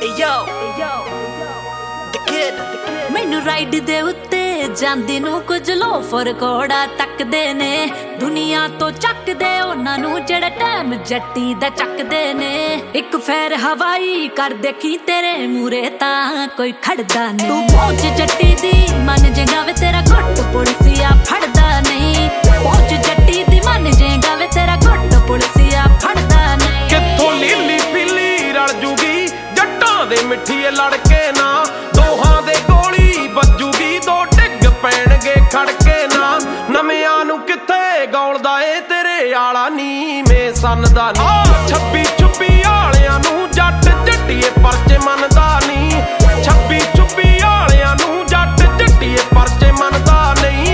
मैनू राइड दे उत्ते जांदी नू कुछ लोफर कोड़ा तकदे ने दुनिया तो चकदे उन्हां नू जेड़ा टाइम जट्टी दा चकदे ने एक फेर हवाई कर देखी तेरे मूरे तां कोई खड़दा नहीं तू पहुंच जट्टी दी मन जेगा वे तेरा घुट पुलिसिया फड़दा नहीं पहुंच जट्टी दी मन जेगा वे तेरा घुट पुलिसिया फड़दा नहीं कित्थों लीली पीली रल जूगी जट्टां दे मिठीए लड़के ना दोहां दे गोली बजूगी दो डिग पैणगे खड़के ना नविआं नू कित्थे गौलदा ए तेरे आला नीवें सनदा नी 26 आलियां नू जट जट्टीए परचे मनदा नी 26 आलियां नू जट जट्टीए परचे मनदा नहीं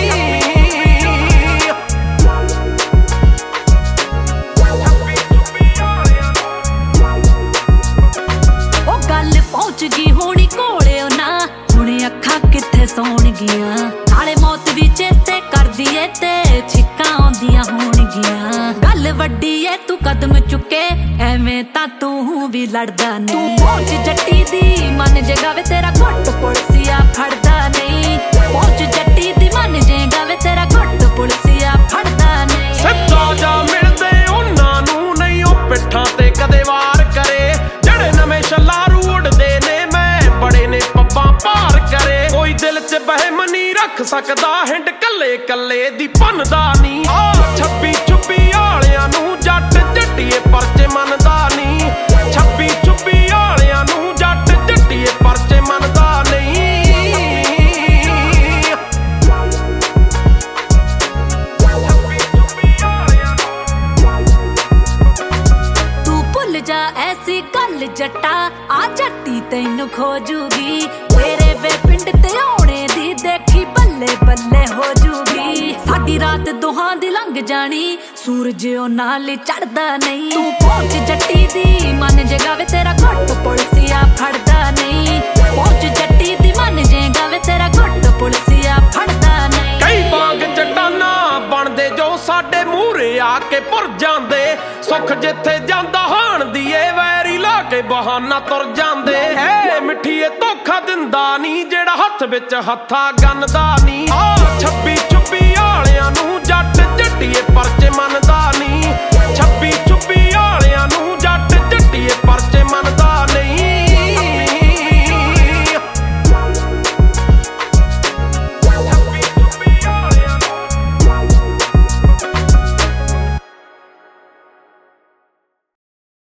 ओ गल पहुंच गई होनी कोले ना हुणे अखां कित्थे सौण गियां नाले मौत भी चेते करदी ए ते छिक्कां आउंदियां होणगियां गल वड्डी ए तू कदम चुके एवें तां तू भी लड़दा नहीं तू पहुंच जट्टी दी मन जेगा वे तेरा घुट पुलिसिया फड़दा नहीं पहुंच जट्टी दी मन जेगा वे तेरा घुट पुलिसिया फड़दा नहीं सच्चा जा मिलदे उन्हां नू नहीं ओ पिट्ठां ते कदे वार करे जेड़े नवें छल्लारू उड़दे ने मैं बड़े ने पब्बां पार करे कोई दिल च बहम नहीं रख सकदा हिंड कल्ले कल्ले दी भनदा नी 26 आलियां नू जट जट्टीए परचे मनदा नी 26 आलियां नू जट जट्टीए परचे मनदा नहीं तू भुल जा ऐसी गल जट्टा आ जट्टी तैनू खोजूगी तेरे वे पिंड ते आउणे दी देखी बल्ले बल्ले हो जूगी साडी रात दोहां दी लंघ जानी सूरज ओ नाल चढ़दा नहीं तू पहुंच जट्टी दी मन जेगा वे तेरा घुट पुलिसिया फड़दा नहीं पहुंच जट्टी दी मन जेगा वे तेरा घुट पुलिसिया फड़दा नहीं कई बाग चट्टाना बनदे जो साडे मूहरे आके भुर जांदे सुख जिथे जांदा हाण दी ए वैरी ला के बहाना तुर जांदे है मिठीए धोखा दिंदा नी जेड़ा हत्थ विच हत्था गन्नदा नी 26 आलियां नू जट जट्टीए परचे मन